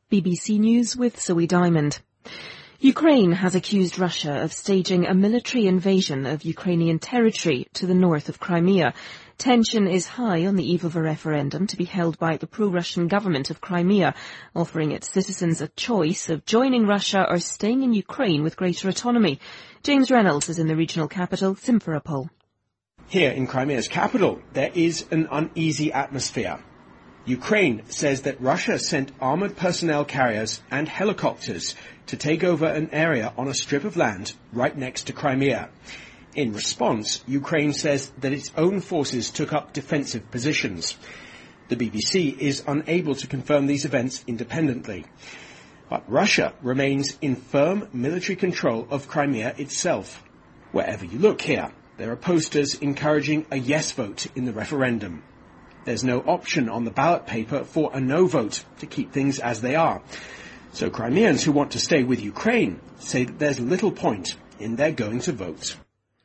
BBC News with Zoe Diamond. Ukraine has accused Russia of staging a military invasion of Ukrainian territory to the north of Crimea. Tension is high on the eve of a referendum to be held by the pro-Russian government of Crimea, offering its citizens a choice of joining Russia or staying in Ukraine with greater autonomy. James Reynolds is in the regional capital, Simferopol. Here in Crimea's capital, there is an uneasy atmosphere. Ukraine says that Russia sent armoured personnel carriers and helicopters to take over an area on a strip of land right next to Crimea. In response, Ukraine says that its own forces took up defensive positions. The BBC is unable to confirm these events independently. But Russia remains in firm military control of Crimea itself. Wherever you look here, there are posters encouraging a yes vote in the referendum. There's no option on the ballot paper for a no vote to keep things as they are. So Crimeans who want to stay with Ukraine say that there's little point in their going to vote.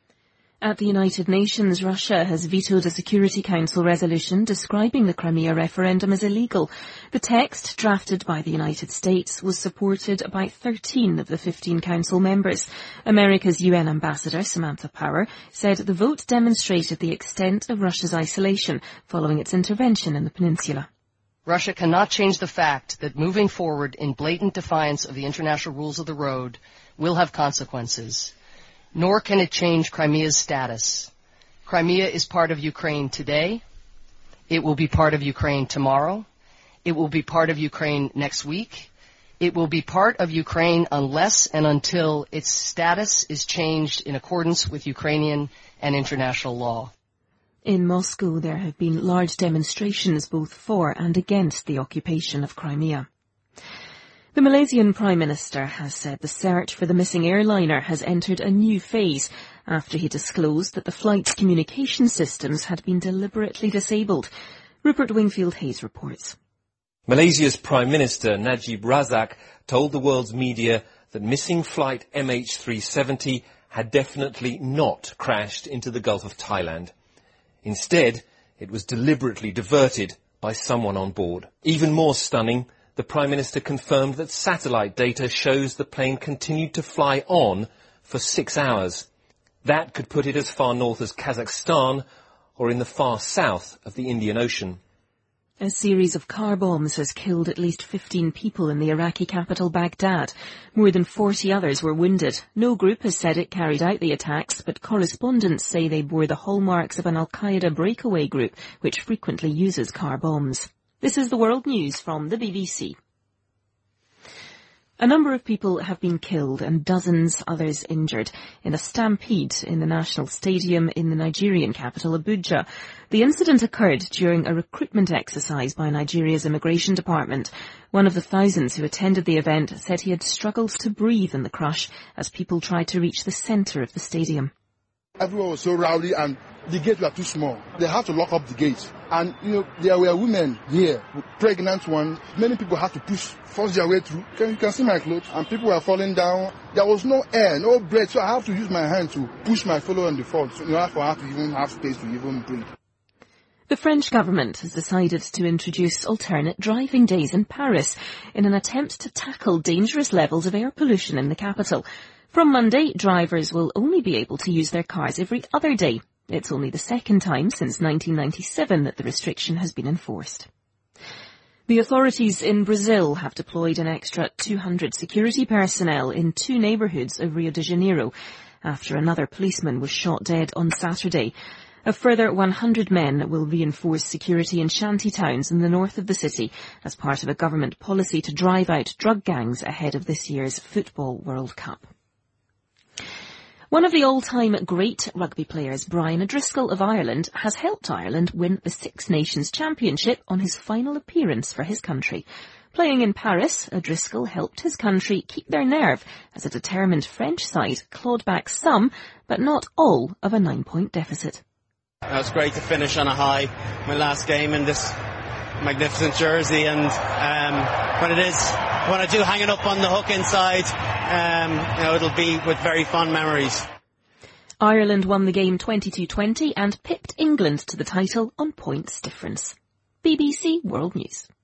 At the United Nations, Russia has vetoed a Security Council resolution describing the Crimea referendum as illegal. The text, drafted by the United States, was supported by 13 of the 15 Council members. America's UN ambassador, Samantha Power, said the vote demonstrated the extent of Russia's isolation following its intervention in the peninsula. Russia cannot change the fact that moving forward in blatant defiance of the international rules of the road will have consequences. Nor can it change Crimea's status. Crimea is part of Ukraine today. It will be part of Ukraine tomorrow. It will be part of Ukraine next week. It will be part of Ukraine unless and until its status is changed in accordance with Ukrainian and international law. In Moscow, there have been large demonstrations both for and against the occupation of Crimea. The Malaysian Prime Minister has said the search for the missing airliner has entered a new phase after he disclosed that the flight's communication systems had been deliberately disabled. Rupert Wingfield-Hayes reports. Malaysia's Prime Minister Najib Razak told the world's media that missing flight MH370 had definitely not crashed into the Gulf of Thailand. Instead, it was deliberately diverted by someone on board. Even more stunning, the Prime Minister confirmed that satellite data shows the plane continued to fly on for 6 hours. That could put it as far north as Kazakhstan or in the far south of the Indian Ocean. A series of car bombs has killed at least 15 people in the Iraqi capital Baghdad. More than 40 others were wounded. No group has said it carried out the attacks, but correspondents say they bore the hallmarks of an Al-Qaeda breakaway group, which frequently uses car bombs. This is the World News from the BBC. A number of people have been killed and dozens others injured in a stampede in the National Stadium in the Nigerian capital, Abuja. The incident occurred during a recruitment exercise by Nigeria's immigration department. One of the thousands who attended the event said he had struggled to breathe in the crush as people tried to reach the centre of the stadium. Everyone was so rowdy and the gates were too small. They had to lock up the gates. And, there were women here, pregnant ones. Many people had to force their way through. You can see my clothes. And people were falling down. There was no air, no breath. So I have to use my hand to push my fellow on the fall in order for her to even have space to even breathe. The French government has decided to introduce alternate driving days in Paris in an attempt to tackle dangerous levels of air pollution in the capital. From Monday, drivers will only be able to use their cars every other day. It's only the second time since 1997 that the restriction has been enforced. The authorities in Brazil have deployed an extra 200 security personnel in 2 neighbourhoods of Rio de Janeiro after another policeman was shot dead on Saturday. A further 100 men will reinforce security in shanty towns in the north of the city as part of a government policy to drive out drug gangs ahead of this year's Football World Cup. One of the all-time great rugby players, Brian O'Driscoll of Ireland, has helped Ireland win the Six Nations Championship on his final appearance for his country. Playing in Paris, O'Driscoll helped his country keep their nerve as a determined French side clawed back some, but not all, of a 9-point deficit. It was great to finish on a high. My last game in this magnificent jersey, and when I do hang it up on the hook inside, it'll be with very fond memories. Ireland won the game 22-20 and pipped England to the title on points difference. BBC World News.